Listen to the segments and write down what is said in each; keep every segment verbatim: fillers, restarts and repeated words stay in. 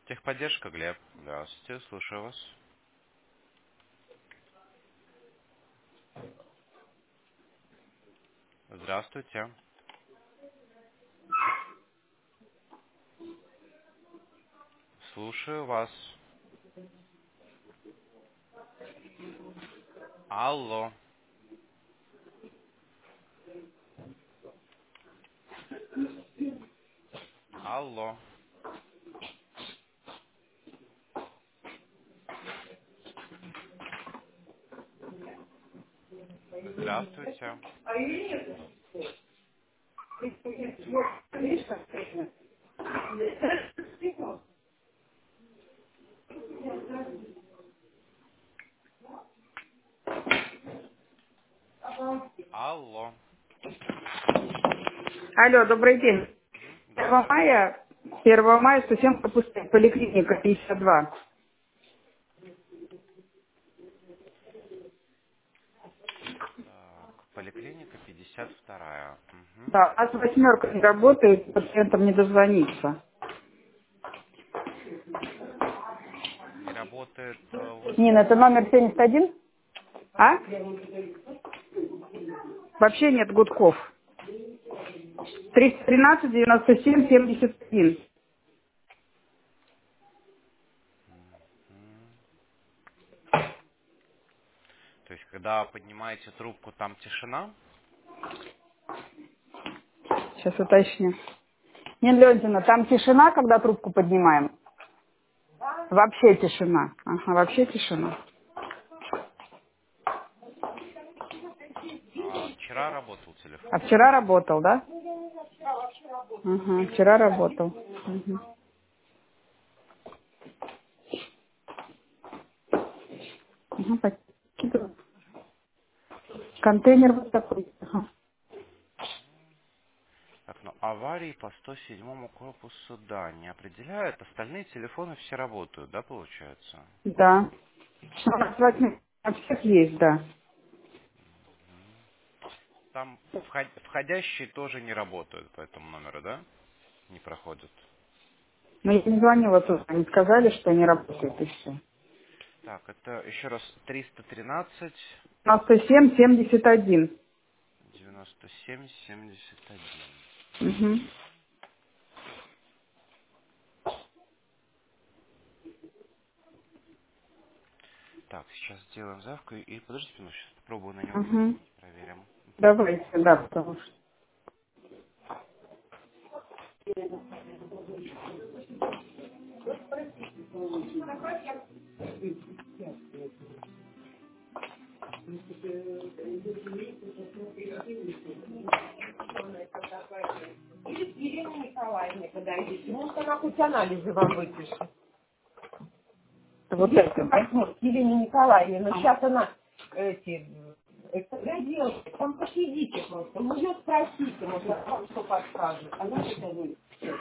Техподдержка, Глеб. Здравствуйте, слушаю вас. Здравствуйте. Слушаю вас. Алло. Алло. Здравствуйте. Алло. Алло, добрый день. Мгм, первого добрый. мая, первого мая Стусенко пустая, поликлиника пятьдесят два. Так, поликлиника пятьдесят вторая. Мгм. Да, у нас восьмерка не работает, пациентам не дозвониться. Не работает э, вы... Нина, это номер семьдесят один? А? Вообще нет гудков. триста тринадцать девяносто семь семьдесят один. Мгм. То есть, когда поднимаете трубку, там тишина? Сейчас уточню. Нина Леонтьевна, там тишина, когда трубку поднимаем? Вообще тишина. Ага, вообще тишина. А, вчера работал А телефон. вчера работал, да? Ага, вчера работал. Угу. Ага, покидываю. Контейнер вот такой. Ага. Так, ну аварии по сто седьмому корпусу, да, не определяют. Остальные телефоны все работают, да, получается? Да. У нас возьми- у всех есть, да. Там вход- входящие тоже не работают по этому номеру, да? Не проходят. Но я не звонила туда, они сказали, что они работают и все. Так, это еще раз триста тринадцать девяносто семь семьдесят один. девяносто семь семьдесят один. Угу. Так, сейчас сделаем заявку и подождите, ну сейчас попробую на него Угу. позвонить, проверим. Давайте, да, потому что... Елене Николаевне подойдите. Может, она хоть анализы вам выпишет. Вот это, да? Вот, Елене Николаевне, но сейчас она эти... Это да, девушка, там посидите просто. Ну, ее спросите, может, она вам что подскажет. Она что вы?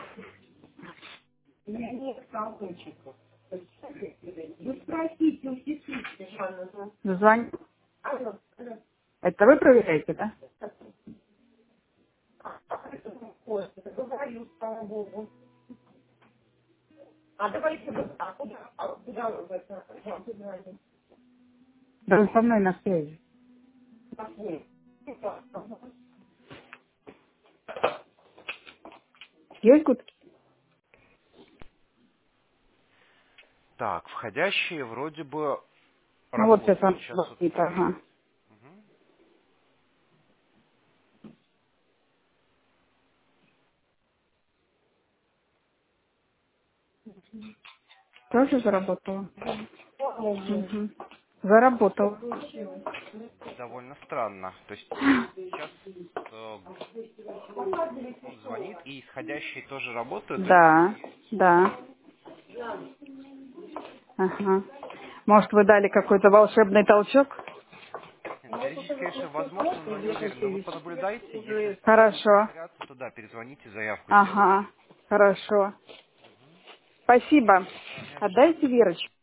У меня нет колокольчиков. Вы спросите у сестрички, Жанна. Звоню. Алло, алло. Это вы проверяете, да? Ой, это говорю, слава Богу. А давайте вы, а куда, а куда вы в это, вам позвонить? Да вы со мной на связи. Есть гудки? Так, входящие вроде бы Ну вот сейчас работают. он Сейчас вот звонит, ага. проверю. Мгм. Тоже заработала? Угу. Заработала. Довольно странно. То есть сейчас э, он звонит, и исходящие тоже работают, выписка Да, есть. да. Ага. Может, вы дали какой-то волшебный толчок? Теоретически, конечно, возможно, но не уверен. Но вы понаблюдайте, если старты не Хорошо. повторятся, то да, перезвоните, заявку сделайте. Ага. Хорошо. Спасибо. Да, не за что. Отдайте Верочке.